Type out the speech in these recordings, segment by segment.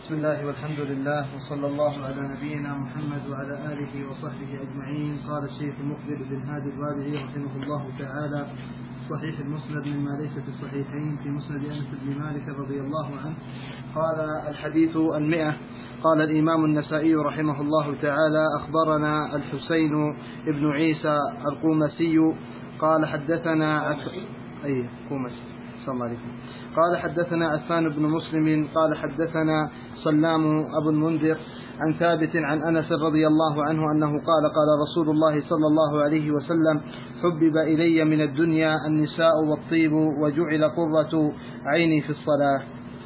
بسم الله والحمد لله وصلى الله على نبينا محمد وعلى آله وصحبه أجمعين. قال الشيخ المقبل بن هادي الوادعي رحمه الله تعالى: صحيح المسند مما ليس في الصحيحين في مسند أنس بن مالك رضي الله عنه. قال: الحديث 100. قال الإمام النسائي رحمه الله تعالى: أخبرنا الحسين بن عيسى القومسي قال حدثنا قال حدثنا عفان بن مسلم قال حدثنا سلام أبو المنذر عن ثابت عن أنس رضي الله عنه أنه قال: قال رسول الله صلى الله عليه وسلم: حبب إلي من الدنيا النساء والطيب وجعل قرة عيني في الصلاة.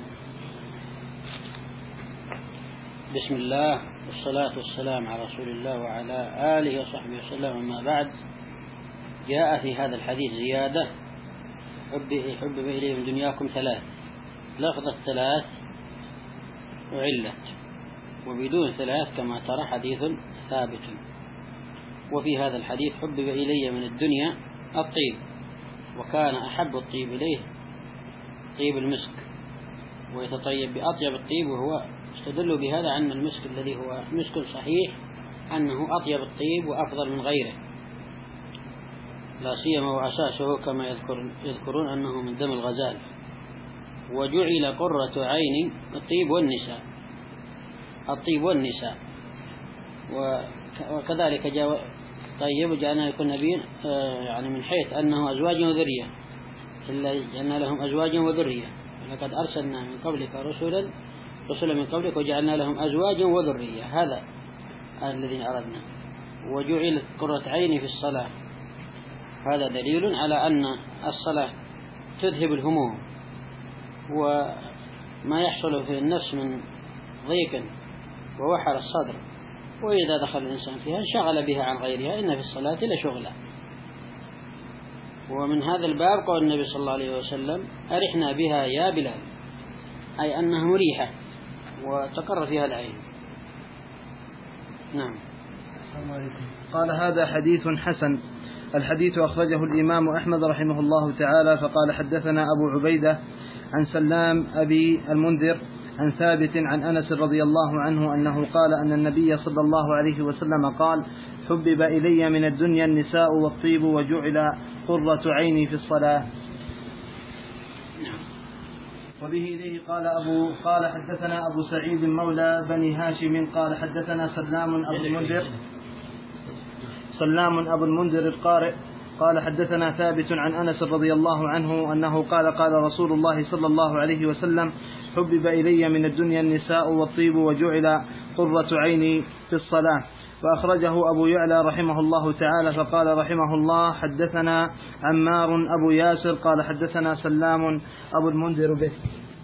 بسم الله والصلاة والسلام على رسول الله وعلى آله وصحبه وسلم. أما بعد، جاء في هذا الحديث زيادة: حبب إلي من دنياكم ثلاث. لفظة ثلاث وعلت، وبدون ثلاث كما ترى حديث ثابت. وفي هذا الحديث حبب إلي من الدنيا الطيب، وكان أحب الطيب إليه طيب المسك، ويتطيب بأطيب الطيب، وهو استدل بهذا عن المسك الذي هو مسك صحيح أنه أطيب الطيب وأفضل من غيره، لا سيما وأساسه كما يذكرون أنه من دم الغزال. وجعل قرة عين الطيب والنساء وكذلك جاء طيب جعلنا يكون نبيين، يعني من حيث أنه أزواج وذرية، إلا جعلنا لهم أزواج وذرية، ولقد أرسلنا من قبلك رسلا من قبلك وجعلنا لهم أزواج وذرية. هذا الذي أردنا. وجعل قرة عين في الصلاة، هذا دليل على أن الصلاة تذهب الهموم وما يحصل في النفس من ضيق ووحر الصدر، وإذا دخل الإنسان فيها انشغل بها عن غيرها، إن في الصلاة لشغلا. ومن هذا الباب قال النبي صلى الله عليه وسلم: أرحنا بها يا بلال، أي أنها مريحة وتقر فيها العين. نعم. قال: هذا حديث حسن. الحديث أخرجه الإمام أحمد رحمه الله تعالى. فقال: حدثنا أبو عبيدة عن سلام أبي المنذر عن ثابت عن أنس رضي الله عنه أنه قال أن النبي صلى الله عليه وسلم قال: حبب إلي من الدنيا النساء والطيب وجعل قرة عيني في الصلاة. وبه إليه قال حدثنا أبو سعيد مولى بني هاشم قال حدثنا سلام أبو المنذر القارئ قال حدثنا ثابت عن أنس رضي الله عنه أنه قال: قال رسول الله صلى الله عليه وسلم: حبب إلي من الدنيا النساء والطيب وجعل قرة عيني في الصلاة. وأخرجه أبو يعلى رحمه الله تعالى. فقال رحمه الله: حدثنا عمار أبو ياسر قال حدثنا سلام أبو المنذر به.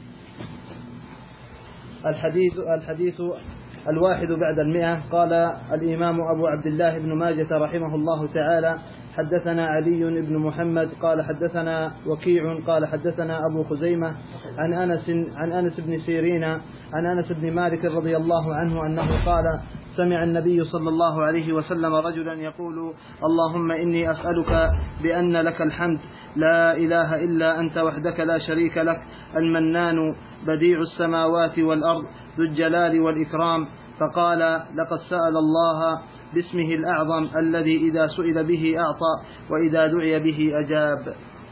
الحديث 101. قال الإمام أبو عبد الله بن ماجة رحمه الله تعالى: حدثنا علي بن محمد قال حدثنا وكيع قال حدثنا أبو خزيمة عن أنس بن سيرين عن أنس بن مالك رضي الله عنه أنه قال: سمع النبي صلى الله عليه وسلم رجلا يقول: اللهم إني أسألك بأن لك الحمد، لا إله إلا أنت وحدك لا شريك لك، المنان بديع السماوات والأرض ذو الجلال والإكرام. فقال: لقد سأل الله باسمه الأعظم الذي إذا سئل به أعطى وإذا دعي به أجاب.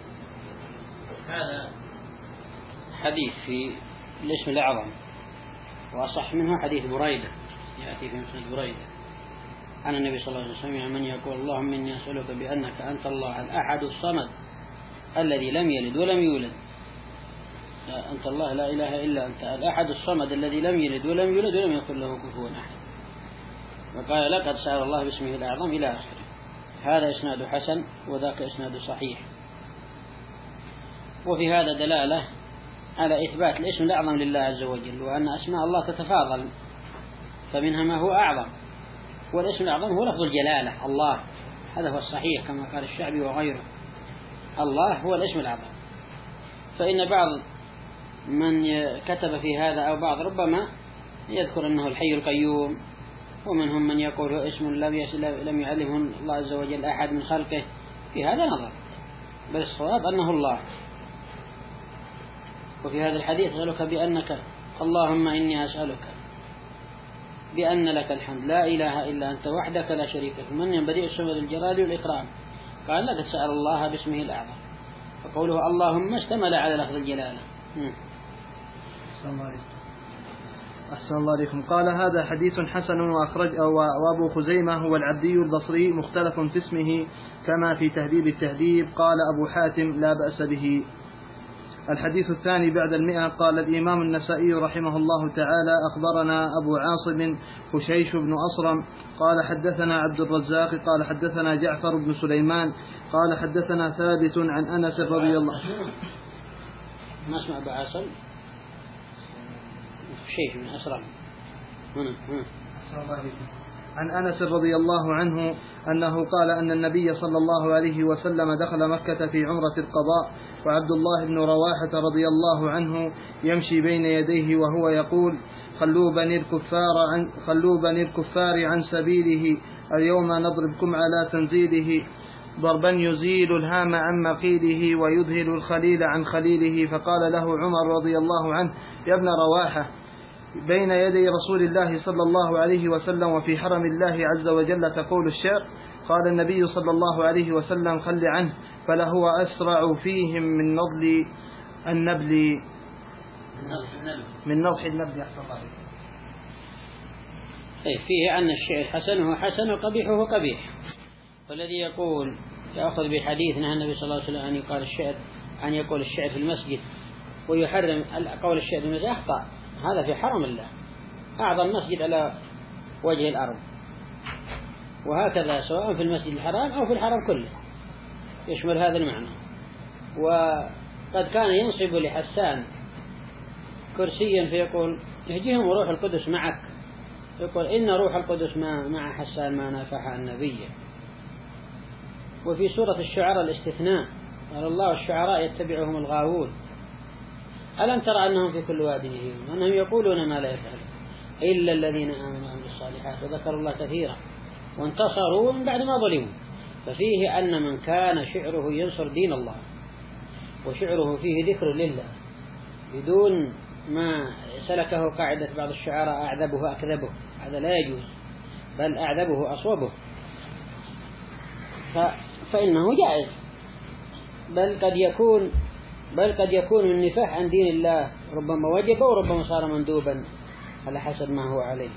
هذا حديث في الاسم الأعظم، وأصح منه حديث بريدة يأتي في مسند بريدة عن النبي صلى الله عليه وسلم: من يقول: اللهم إني أسألك بأنك أنت الله الأحد الصمد الذي لم يلد ولم يولد. أنت الله لا إله إلا أنت الأحد الصمد الذي لم يلد ولم يولد ولم يكن له كفوا أحد. وقال: لقد سأل الله باسمه الأعظم إلى آخره. هذا إسناد حسن وذاك إسناد صحيح. وفي هذا دلالة على إثبات الاسم الأعظم لله عز وجل، وأن أسماء الله تتفاضل، فمنها ما هو أعظم، والاسم الأعظم هو لفظ الجلالة الله. هذا هو الصحيح كما قال الشعبي وغيره، الله هو الاسم الأعظم. فإن بعض من كتب في هذا أو بعض ربما يذكر أنه الحي القيوم، ومنهم من يقول اسم لم يعلمه الله عز وجل أحد من خلقه. في هذا نظر، بل الصواب أنه الله. وفي هذا الحديث: أسألك بأنك اللهم إني أسألك بأن لك الحمد لا إله إلا أنت وحدك لا شريك لك من بديع السماوات الجلال والإكرام. قال لك سأل الله باسمه الأعظم، فقوله اللهم اشتمل على لفظ الجلالة. أحسن الله عليكم. قال هذا حديث حسن وأبو خزيمة هو العبدي البصري مختلف في اسمه كما في تهذيب التهذيب. قال أبو حاتم لا بأس به. الحديث الثاني بعد 100. قال الإمام النسائي رحمه الله تعالى أخبرنا أبو عاصم خشيش بن أصرم قال حدثنا عبد الرزاق قال حدثنا جعفر بن سليمان قال حدثنا ثابت عن أنس رضي الله ما اسمع أبو عاصم خشيش بن أصرم عن أنس رضي الله عنه أنه قال أن النبي صلى الله عليه وسلم دخل مكة في عمرة القضاء وعبد الله بن رواحة رضي الله عنه يمشي بين يديه وهو يقول خلوا بني الكفار عن سبيله اليوم نضربكم على تنزيله ضربا يزيل الهام عن مقيله ويذهل الخليل عن خليله. فقال له عمر رضي الله عنه يا ابن رواحة بين يدي رسول الله صلى الله عليه وسلم وفي حرم الله عز وجل تقول الشعر؟ قال النبي صلى الله عليه وسلم خل عنه فلهو أسرع فيهم من نضل النبل من نضح النبل. أحسن الله عليكم. فيه أن الشعر حسن هو حسن وقبيح هو قبيح، والذي يقول يأخذ بحديث نهى النبي صلى الله عليه وسلم أن يقول الشعر في المسجد ويحرم قول الشعر في المسجد أخطأ. هذا في حرم الله أعظم مسجد على وجه الأرض، وهكذا سواء في المسجد الحرام أو في الحرم كله يشمل هذا المعنى. وقد كان ينصب لحسان كرسيا فيقول اهجهم وروح القدس معك، يقول إن روح القدس مع حسان ما نافح النبي. وفي سورة الشعراء الاستثناء قال الله الشعراء يتبعهم الغاوون ألم ترى أنهم في كل واد يهيمون أنهم يقولون ما لا يفعلون إلا الذين آمنوا وعملوا الصالحات وذكروا الله كثيرا وانتصروا من بعد ما ظلموا. ففيه أن من كان شعره ينصر دين الله وشعره فيه ذكر لله بدون ما سلكه قاعدة بعض الشعراء أعذبه أكذبه، هذا لا يجوز، بل أعذبه أصوبه، فإنه جائز، بل قد يكون من نفاح عن دين الله ربما وجب وربما صار مندوبا على حسب ما هو عليه.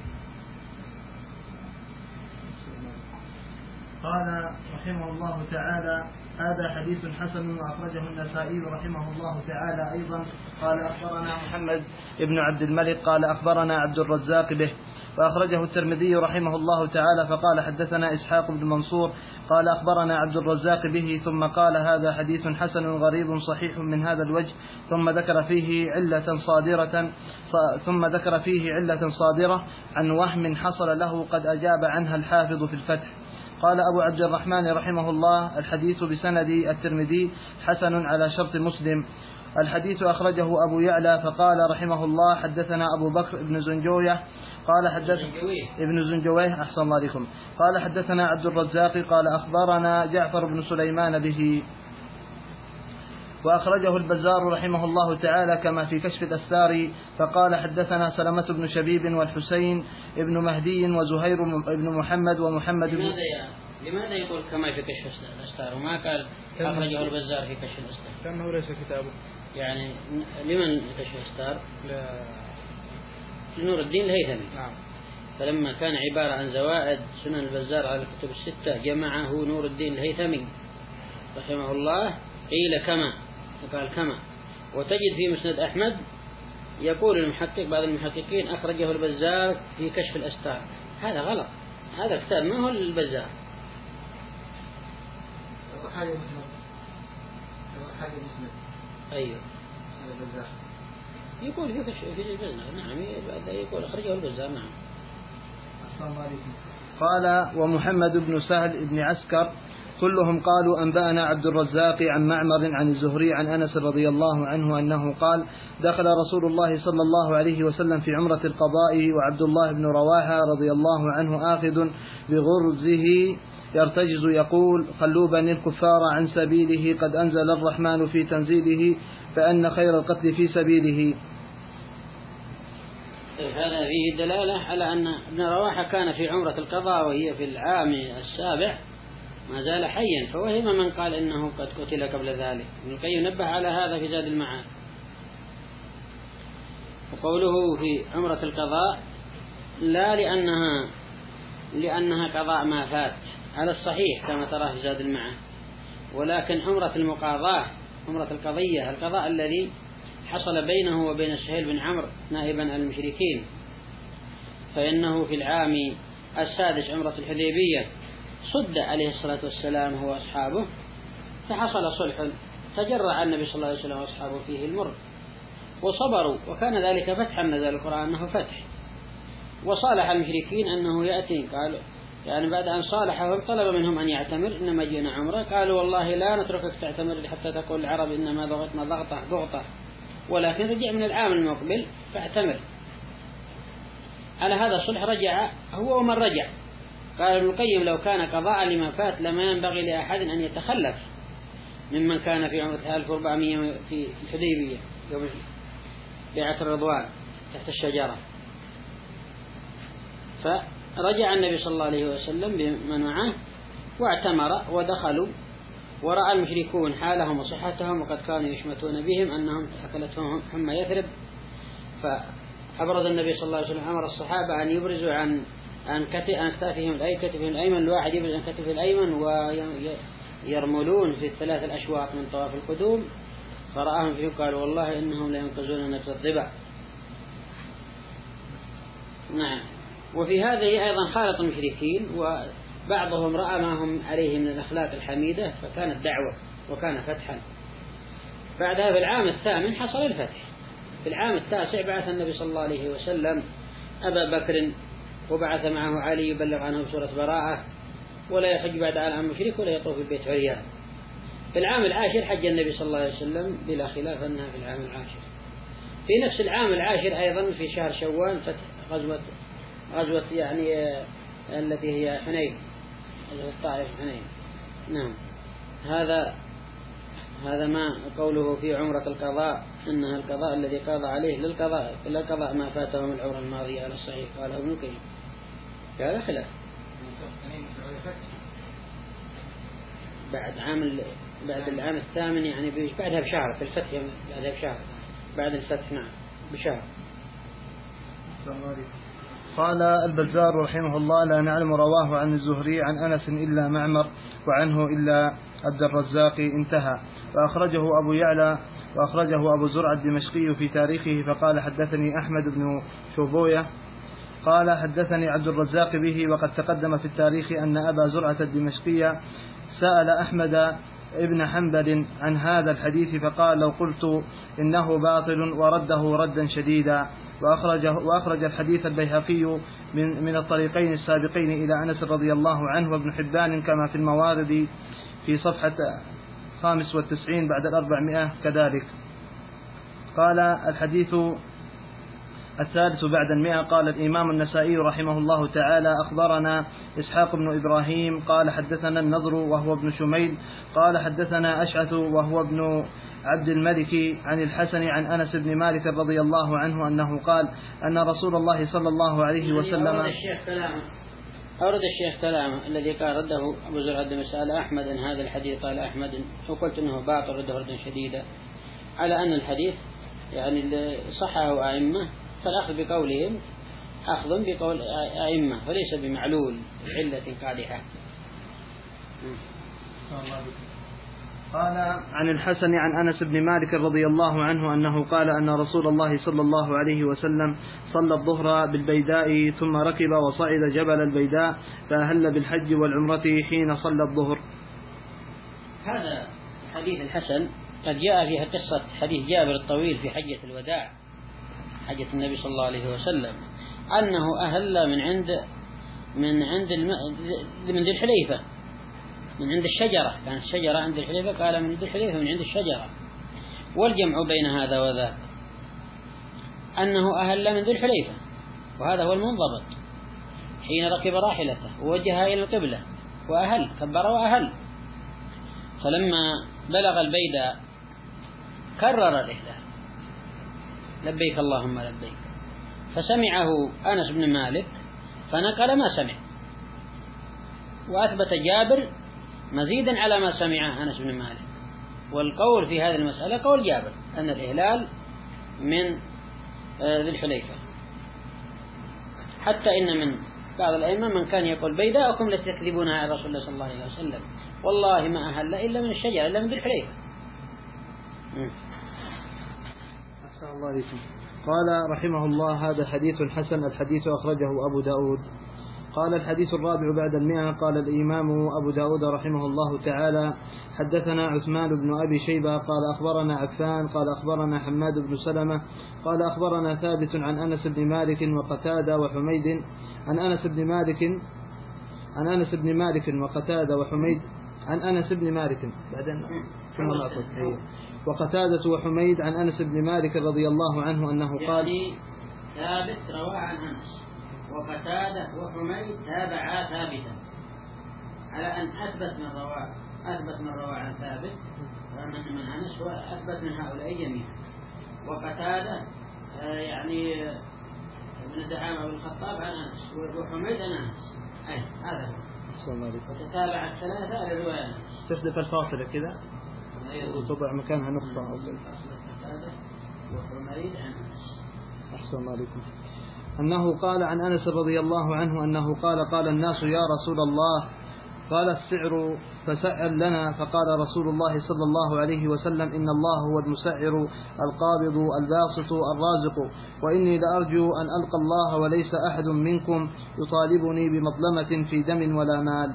قال رحمه الله تعالى هذا حديث حسن وأخرجه النسائي رحمه الله تعالى أيضا. قال أخبرنا محمد بن عبد الملك قال أخبرنا عبد الرزاق به، وأخرجه الترمذي رحمه الله تعالى فقال حدثنا إسحاق بن منصور قال أخبرنا عبد الرزاق به ثم قال هذا حديث حسن غريب صحيح من هذا الوجه ثم ذكر فيه علة صادرة عن وهم حصل له قد أجاب عنها الحافظ في الفتح. قال أبو عبد الرحمن رحمه الله الحديث بسند الترمذي حسن على شرط مسلم. الحديث أخرجه أبو يعلى فقال رحمه الله حدثنا أبو بكر بن زنجوية قال ابن زنجويه أحسن الله عليكم قال حدثنا عبد الرزاق قال أخبرنا جعفر بن سليمان به. وأخرجه البزار رحمه الله تعالى كما في كشف الأستار فقال حدثنا سلمة بن شبيب والحسين ابن مهدي وزهير بن محمد ومحمد بن لماذا يقول كما في كشف الأستار وما قال أخرجه البزار في كشف الأستار؟ كأنه ليس كتابه. يعني لمن كشف الأستار؟ لنور الدين الهيثمي. نعم. فلما كان عبارة عن زوائد سنن البزار على الكتب الستة جمعه نور الدين الهيثمي رحمه الله قيل كما وقال كما. وتجد في مسند أحمد يقول المحقق بعض المحققين أخرجه البزار في كشف الأستار. هذا غلط، هذا كتاب ما هو البزار. أيوه يقول في كشف في البزار. نعم يقول أخرجه البزار. نعم. قال ومحمد بن سهل بن عسكر كلهم قالوا أنبأنا عبد الرزاق عن معمر عن الزهري عن أنس رضي الله عنه أنه قال دخل رسول الله صلى الله عليه وسلم في عمرة القضاء وعبد الله بن رواحة رضي الله عنه آخذ بغرزه يرتجز يقول خلوا بني الكفار عن سبيله قد أنزل الرحمن في تنزيله فأن خير القتل في سبيله. هذا فيه دلالة على أن ابن رواحة كان في عمرة القضاء وهي في العام 7 ما زال حيا، فوهم من قال إنه قد قتل قبل ذلك. ابن القيم نبه على هذا في زاد المعاد. وقوله في عمرة القضاء لا لأنها قضاء ما فات على الصحيح كما تراه في زاد المعاد، ولكن عمرة المقاضاة، عمرة القضية، القضاء الذي حصل بينه وبين سهيل بن عمرو نائبا المشركين، فإنه في العام 6 عمرة الحديبية صد عليه الصلاة والسلام هو أصحابه، فحصل صلح فجرع النبي صلى الله عليه وسلم وأصحابه فيه المر وصبروا، وكان ذلك فتحا، نزل القرآن أنه فتح. وصالح المشركين أنه يأتي، قالوا يعني بعد أن صالحهم طلب منهم أن يعتمر، إنما جئنا عمره، قالوا والله لا نتركك تعتمر حتى تقول العرب إنما ضغطنا ضغطة، ولكن رجع من العام المقبل فاعتمر. على هذا الصلح رجع هو ومن رجع. قال ابن القيم لو كان قضاء لما فات لما ينبغي لأحد أن يتخلف ممن كان في عمرة 1400 في الحديبية يوم بيعة الرضوان تحت الشجرة. فرجع النبي صلى الله عليه وسلم بمن معه واعتمر ودخلوا، ورأى المشركون حالهم وصحتهم وقد كانوا يشمتون بهم أنهم أكلتهم حمى يثرب، فأبرز النبي صلى الله عليه وسلم أمر الصحابة أن يبرزوا عن كتفهم الأيمن، الواحد يبرز عن كتفه الأيمن ويرملون في 3 الأشواط من طواف القدوم، فرآهم فيهم قالوا والله إنهم لا ينقذون نفس الضبع. نعم. وفي هذه أيضا خالط المشركين، وبعضهم رأى ما هم عليه من الأخلاق الحميدة فكانت دعوة وكان فتحا. بعدها في العام 8 حصل الفتح. في العام 9 بعث النبي صلى الله عليه وسلم أبا بكر وبعث معه علي يبلغ عنه بسورة براءة، ولا يحج بعد عام مشرك ولا يطوف البيت عريان. في العام 10 حج النبي صلى الله عليه وسلم بلا خلاف أنها في العام 10. في نفس العام 10 أيضا في شهر شوال فتح غزوة يعني التي هي حنين، غزوة الطائف حنين. نعم. هذا ما قوله في عمرة القضاء إنها القضاء الذي قضى عليه للقضاء ما فاته من العمرة الماضية على الصحيح، قال ابن القيم. هذا خلاف بعد العام 8 يعني بعدها بشهر، في الفتح بعدها بشهر، بعد الفتح نعم بشهر. قال البزار رحمه الله لا نعلم رواه عن الزهري عن أنس إلا معمر وعنه إلا عبد الرزاق انتهى. وأخرجه أبو يعلى وأخرجه أبو زرع الدمشقي في تاريخه فقال حدثني أحمد بن شوبوية قال حدثني عبد الرزاق به، وقد تقدم في التاريخ أن أبا زرعة الدمشقي سأل أحمد ابن حنبل عن هذا الحديث فقال لو قلت إنه باطل ورده ردا شديدا. وأخرج الحديث البيهقي من الطريقين السابقين إلى أنس رضي الله عنه وابن حبان كما في الموارد في صفحة 95 بعد 400 كذلك. قال الحديث 3 بعد 100. قال الإمام النسائي رحمه الله تعالى أخبرنا إسحاق بن إبراهيم قال حدثنا النضر وهو ابن شميل قال حدثنا أشعث وهو ابن عبد الملك عن الحسن عن أنس بن مالك رضي الله عنه أنه قال أن رسول الله صلى الله عليه وسلم أورد الشيخ كلامه الذي قال رده أبو زرع مسأل أحمد أن هذا الحديث، قال أحمد وقلت أنه باطل رده ردا شديدا، على أن الحديث يعني صحه أئمة، فالأخذ بقولهم أخذ بقول أئمة وليس بمعلول علة قادحة. قال عن الحسن عن أنس بن مالك رضي الله عنه أنه قال أن رسول الله صلى الله عليه وسلم صلى الظهر بالبيداء ثم ركب وصعد جبل البيداء فأهل بالحج والعمرة حين صلى الظهر. هذا حديث الحسن قد جاء فيها قصة حديث جابر الطويل في حجة الوداع، حجة النبي صلى الله عليه وسلم، أنه أهل من ذي الحليفة، من عند الشجرة، كانت الشجرة عند الحليفة، قال من عند الحليفة من عند الشجرة. والجمع بين هذا وذاك أنه أهل من ذي الحليفة، وهذا هو المنضبط، حين ركب راحلته ووجهها إلى القبلة وأهل كبر وأهل. فلما بلغ البيداء كرر الإهلال، لبيك اللهم لبيك، فسمعه أنس بن مالك فنقل ما سمع، وأثبت جابر مزيدا على ما سمعه أنس بن مالك. والقول في هذه المسألة قول جابر أن الإهلال من ذي الحليفة، حتى إن من بعض الأئمة من كان يقول بيداءكم لتكذبونها على رسول الله صلى الله عليه وسلم، والله ما أهل إلا من الشجرة إلا من ذي الحليفة. أحسن الله عليكم. قال رحمه الله: هذا حديث حسن. الحديث أخرجه أبو داود. قال: الحديث الرابع بعد 100. قال الإمام أبو داود رحمه الله تعالى: حدثنا عثمان بن أبي شيبة قال أخبرنا عفان قال أخبرنا حماد بن سلمة قال أخبرنا ثابت عن أنس بن مالك وقتادة وحميد عن أنس بن مالك وقتادة وحميد عن أنس بن مالك بعدين وقتادة وحميد عن أنس بن مالك رضي الله عنه أنه قال: يعني ثابت روى عن أنس، وقتادة وحميد تابعا ثابتا، على أن أثبت من روى عن ثابت من أنس، وأثبت من هؤلاء جميعا. وقتادة يعني ابن دعامة بن الخطاب عن أنس، وحميد عن أنس، هذا هو. وتتابع الثلاثة لرواية أنس. تحذف الفاصلة كذا وتضع مكانها نقطة أو قتادة وحميد عن أنس. أحسن عليكم. أنه قال عن أنس رضي الله عنه أنه قال الناس يا رسول الله قال السعر فسعر لنا، فقال رسول الله صلى الله عليه وسلم: إن الله هو المسعر القابض الباسط الرازق، وإني لأرجو أن ألقى الله وليس أحد منكم يطالبني بمظلمة في دم ولا مال.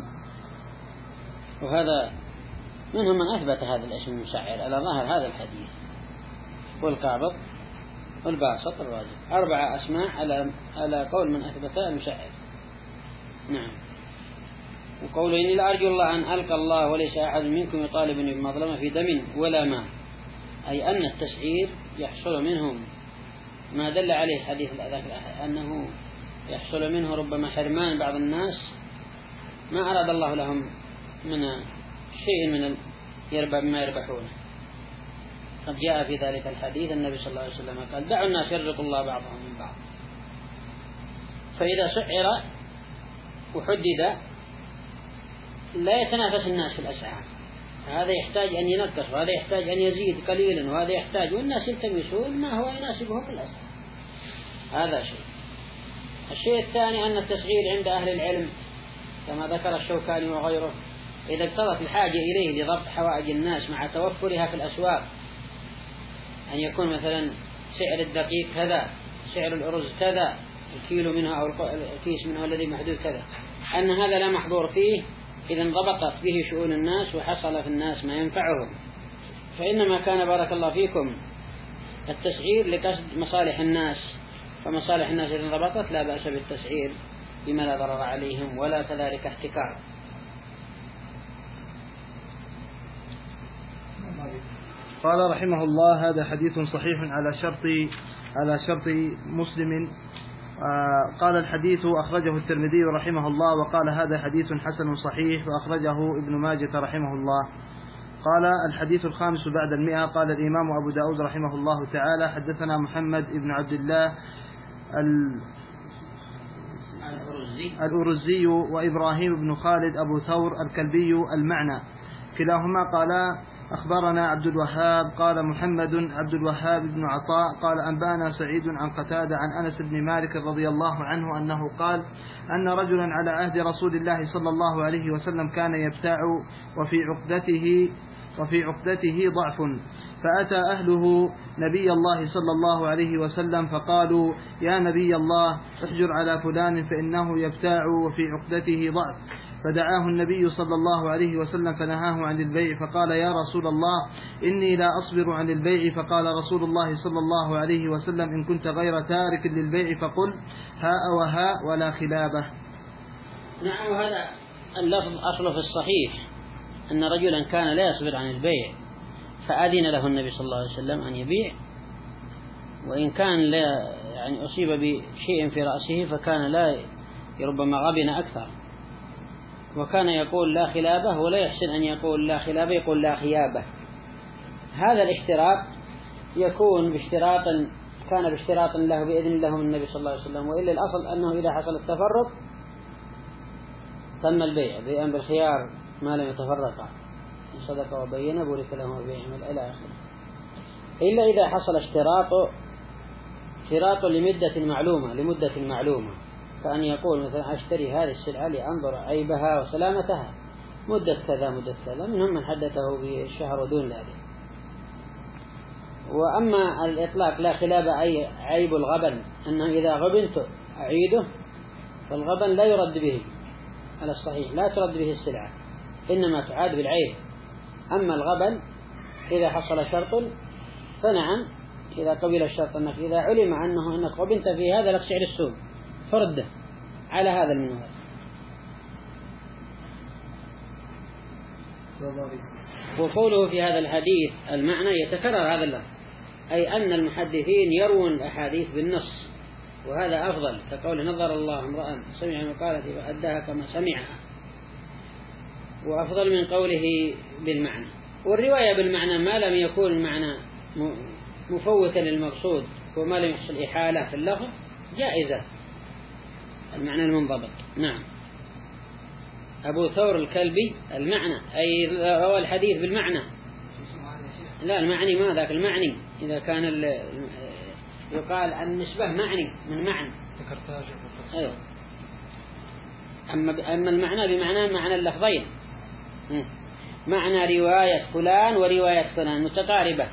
وهذا منهم من أثبت هذا الاسم المسعر على ظاهر هذا الحديث، والقابض والباسط الرازق، 4 أسماء على قول من أثبت المسعر. نعم. وقوله: إني لأرجو الله أن ألقى الله وليس أحد منكم يطالبني بمظلمة في دم ولا مال، أي أن التسعير يحصل منهم ما دل عليه حديث أنه يحصل منه ربما حرمان بعض الناس ما أراد الله لهم من شيء من ما يربحونه. قد جاء في ذلك الحديث النبي صلى الله عليه وسلم قال: دعوا الناس يرزق الله بعضهم من بعض. فإذا سعر وحدد لا يتنافس الناس في الأسعار، هذا يحتاج أن ينقص وهذا يحتاج أن يزيد قليلا وهذا يحتاج، والناس يلتمسون ما هو يناسبهم في الأسعار. هذا شيء. الشيء الثاني أن التسعير عند أهل العلم كما ذكر الشوكاني وغيره إذا اقتضت الحاجة إليه لضبط حوائج الناس مع توفرها في الأسواق، أن يكون مثلا سعر الدقيق كذا، سعر الأرز كذا، الكيلو منها أو الكيس منها الذي محدود كذا، أن هذا لا محظور فيه إذا انضبطت به شؤون الناس وحصل في الناس ما ينفعهم، فإنما كان بارك الله فيكم التسعير لقصد مصالح الناس، فمصالح الناس إذا انضبطت لا بأس بالتسعير بما لا ضرر عليهم ولا كذلك احتكار. قال رحمه الله: هذا حديث صحيح على شرط مسلم. قال الحديث أخرجه الترمذي رحمه الله، وقال هذا حديث حسن صحيح، وأخرجه ابن ماجة رحمه الله. قال الحديث الخامس بعد 100. قال الإمام أبو داود رحمه الله تعالى: حدثنا محمد بن عبد الله الأرزي وإبراهيم بن خالد أبو ثور الكلبي المعنى، كلاهما قالا أخبرنا عبد الوهاب. قال محمد عبد الوهاب بن عطاء قال أنبانا سعيد عن قتادة عن أنس بن مالك رضي الله عنه أنه قال أن رجلا على عهد رسول الله صلى الله عليه وسلم كان يبتاع وفي عقدته ضعف، فأتى أهله نبي الله صلى الله عليه وسلم فقالوا: يا نبي الله احجر على فلان فإنه يبتاع وفي عقدته ضعف، فدعاه النبي صلى الله عليه وسلم فنهاه عن البيع، فقال: يا رسول الله إني لا أصبر عن البيع، فقال رسول الله صلى الله عليه وسلم: إن كنت غير تارك للبيع فقل هاء وهاء ولا خلابه. نعم. وهذا اللفظ أصله في الصحيح أن رجلا كان لا يصبر عن البيع فأذن له النبي صلى الله عليه وسلم أن يبيع، وإن كان لا يعني أصيب بشيء في رأسه فكان لا ربما غبن أكثر، وكان يقول لا خلابه ولا يحسن أن يقول لا خلابه، يقول لا خيابه. هذا الاشتراط يكون باشتراط كان باشتراط له بإذن الله من النبي صلى الله عليه وسلم، وإلا الأصل أنه إذا حصل التفرق تم البيع بيعا بالخيار ما لم يتفرقا، إن صدق وبين بورك له بيعهم إلى آخره، إلا إذا حصل اشتراط لمدة معلومة، كأن يقول مثلا أشتري هذه السلعة لأنظر عيبها وسلامتها مدة كذا منهم من حدثه بالشهر ودون ذلك. وأما الإطلاق لا خلاف أي عيب الغبن أنه إذا غبنت أعيده، فالغبن لا يرد به على الصحيح، لا ترد به السلعة، إنما تعاد بالعيب. أما الغبن إذا حصل شرط فنعم، إذا قبل الشرط أنك إذا علم أنك غبنت في هذا لك سعر السوق فرده على هذا المنوال. وقوله في هذا الحديث المعنى يتكرر هذا اللفظ، أي أن المحدثين يروون الأحاديث بالنص، وهذا أفضل، كقول نظر الله امرأ سمع مقالتي وأداها كما سمعها، وأفضل من قوله بالمعنى. والرواية بالمعنى ما لم يكون المعنى مفوتا للمقصود وما لم يحصل إحالة في اللفظ جائزة، المعنى المنضبط. نعم. أبو ثور الكلبي المعنى أي هو الحديث بالمعنى، لا المعني ما ذاك المعني، إذا كان يقال عن نسبة معني من معنى أيوه. أما المعنى بمعنى معنى اللفظين، معنى رواية فلان ورواية فلان متقاربة.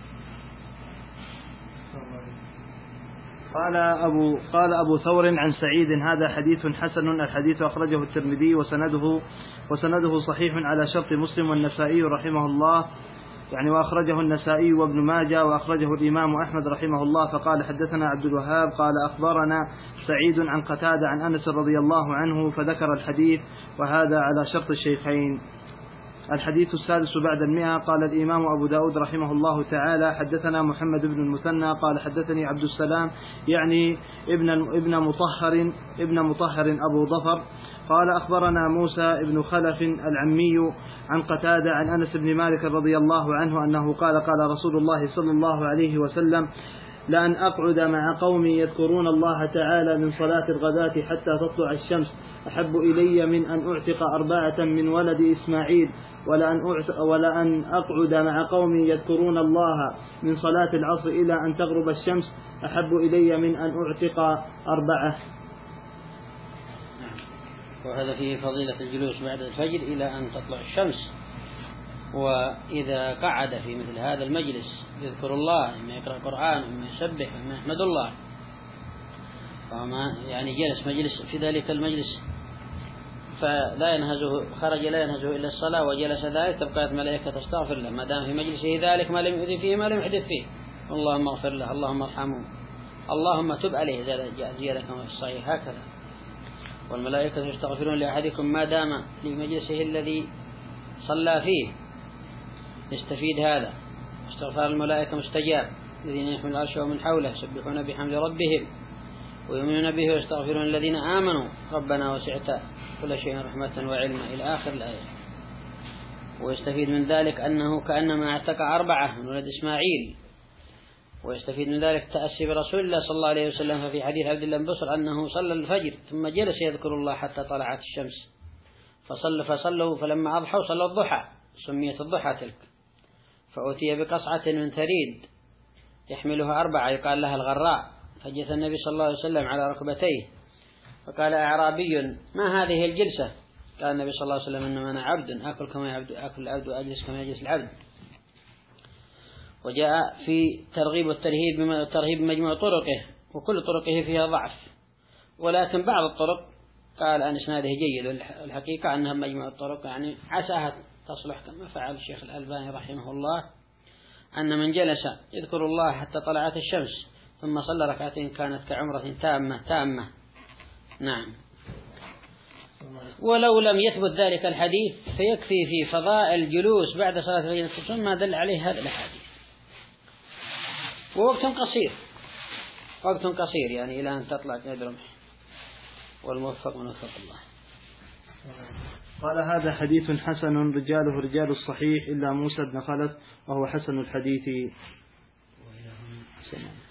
قال أبو ثور عن سعيد هذا حديث حسن، الحديث أخرجه الترمذي وسنده صحيح على شرط مسلم والنسائي رحمه الله، يعني وأخرجه النسائي وابن ماجه وأخرجه الإمام أحمد رحمه الله. فقال حدثنا عبد الوهاب قال أخبرنا سعيد عن قتادة عن أنس رضي الله عنه فذكر الحديث، وهذا على شرط الشيخين. الحديث السادس بعد 100. قال الإمام أبو داود رحمه الله تعالى حدثنا محمد بن المثنى قال حدثني عبد السلام يعني ابن مطهر أبو ظفر قال أخبرنا موسى بن خلف العمي عن قتادة عن أنس بن مالك رضي الله عنه أنه قال قال رسول الله صلى الله عليه وسلم لأن أقعد مع قوم يذكرون الله تعالى من صلاة الغداة حتى تطلع الشمس أحب إلي من أن أعتق 4 من ولد إسماعيل، ولأن أقعد مع قوم يذكرون الله من صلاة العصر إلى أن تغرب الشمس أحب إلي من أن أعتق 4. وهذا فيه فضيلة الجلوس بعد الفجر إلى أن تطلع الشمس، وإذا قعد في مثل هذا المجلس يذكر الله، إما يقرأ قرآن، إما يسبح، إما يحمد الله، فما يعني جلس مجلس في ذلك المجلس فلا ينهزه، خرج لا ينهزه إلا الصلاة، وجلس ذلك تبقى الملائكة تستغفر له ما دام في مجلسه ذلك ما لم يؤذي فيه ما لم يحدث فيه، اللهم اغفر له، اللهم ارحمه، اللهم تب عليه، زيادة كما في الصحيح هكذا. والملائكة يستغفرون لأحدكم ما دام في مجلسه الذي صلى فيه، يستفيد هذا. استغفار الملائكة مستجاب، الذين يحملون العرش ومن حوله يسبحون بحمد ربهم ويؤمنون به ويستغفرون الذين آمنوا ربنا وسعت كل شيء رحمة وعلما إلى آخر الآية. ويستفيد من ذلك أنه كأنما اعتق 4 من ولد إسماعيل. ويستفيد من ذلك تأسي برسول الله صلى الله عليه وسلم، ففي حديث عبد الله بن بصر أنه صلى الفجر ثم جلس يذكر الله حتى طلعت الشمس، فصلوا فلما أضحوا صلوا الضحى، سميت الضحى تلك، فأتي بقصعة من ثريد يحملها 4 يقال لها الغراء، فجلس النبي صلى الله عليه وسلم على ركبتيه فقال أعرابي ما هذه الجلسة؟ قال النبي صلى الله عليه وسلم إنما أنا عبد آكل كما أكل العبد وأجلس كما يجلس العبد. وجاء في ترغيب والترهيب بمجموع طرقه، وكل طرقه فيها ضعف، ولكن بعض الطرق قال أن إسناده جيد، الحقيقة أنها مجموع الطرق يعني عساها تصلح كما فعل الشيخ الألباني رحمه الله، أن من جلس يذكر الله حتى طلعت الشمس ثم صلى 2 كانت كعمرة تامة. نعم. ولو لم يثبت ذلك الحديث فيكفي في فضائل الجلوس بعد صلاة الفجر ما دل عليه هذا الحديث، وقت قصير يعني إلى أن تطلع يد رمح، والموفق من وفق الله. قال هذا حديث حسن رجاله رجال الصحيح إلا موسى بن خلف وهو حسن الحديث.